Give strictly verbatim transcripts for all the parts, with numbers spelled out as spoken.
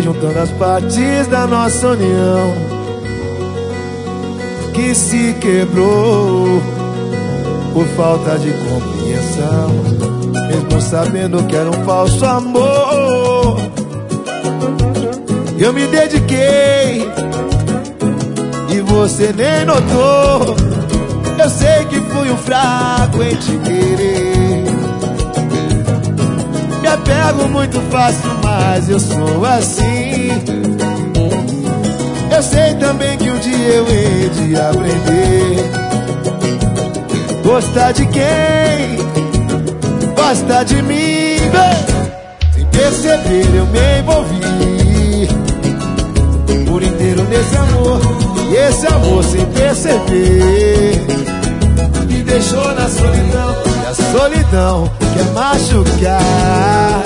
juntando as partes da nossa união, que se quebrou por falta de compreensão, mesmo sabendo que era um falso amor. Eu me dediquei e você nem notou. Eu sei que fui um fraco em te querer. Me apego muito fácil, mas eu sou assim. Eu sei também que um dia eu hei de aprender. Gostar de quem gosta de mim, sem perceber eu me envolvi por inteiro nesse amor. E esse amor sem perceber me deixou na solidão. E a solidão quer machucar.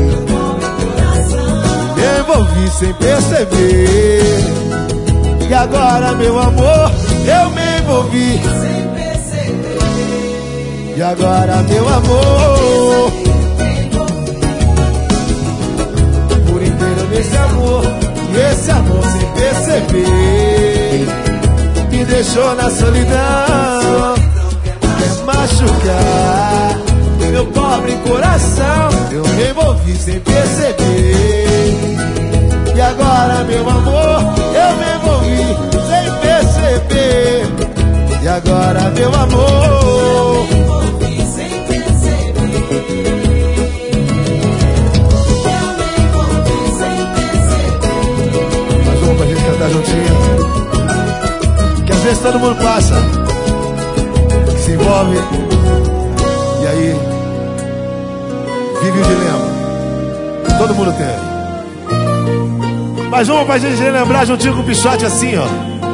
Me envolvi sem perceber. E agora, meu amor, eu me envolvi sem perceber. E agora, meu amor, por inteiro nesse amor. E esse amor sem perceber me deixou na solidão. Quer machucar meu pobre coração. Eu me envolvi sem perceber. E agora, meu amor, eu me envolvi sem perceber. E agora, meu amor, eu me envolvi sem perceber. Eu me envolvi sem perceber. Mais uma pra gente cantar juntinho, que às vezes todo mundo passa, que se envolve e aí vive o dilema. Todo mundo tem. Mais uma pra gente relembrar juntinho com o Pichote, assim, ó.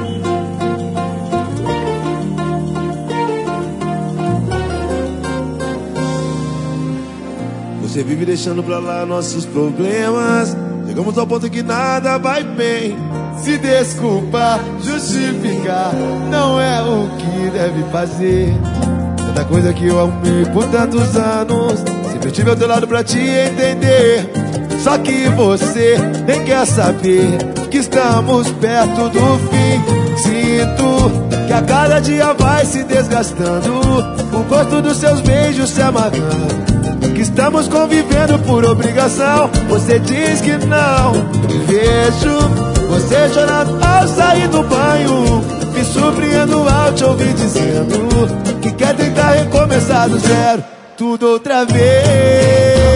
Você vive deixando pra lá nossos problemas. Chegamos ao ponto que nada vai bem. Se desculpar, justificar, não é o que deve fazer. Tanta coisa que eu amei por tantos anos, sempre tive ao teu lado pra te entender. Só que você nem quer saber que estamos perto do fim. Sinto que a cada dia vai se desgastando, o gosto dos seus beijos se amargando, que estamos convivendo por obrigação. Você diz que não me vejo, você chorando ao sair do banho. Me surpreendo ao te ouvir dizendo que quer tentar recomeçar do zero, tudo outra vez.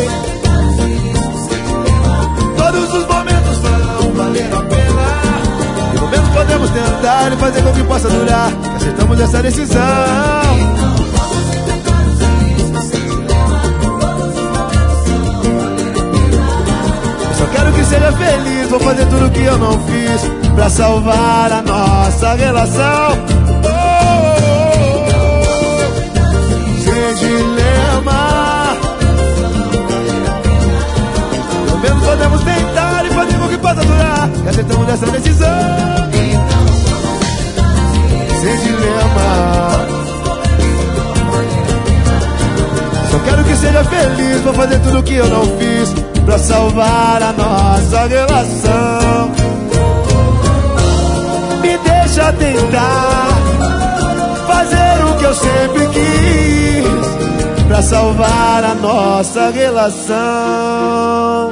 Todos os momentos vão valer a pena. Pelo menos podemos tentar e fazer com que possa durar. Que acertamos essa decisão. Quero que seja feliz, vou fazer tudo que eu não fiz pra salvar a nossa relação. Oh, oh, oh, sem dilema. Pelo menos podemos tentar e fazer com que possa durar. Que acertamos dessa decisão. Sem dilema. Só quero que seja feliz, vou fazer tudo que eu não fiz pra salvar a nossa relação. Me deixa tentar fazer o que eu sempre quis pra salvar a nossa relação.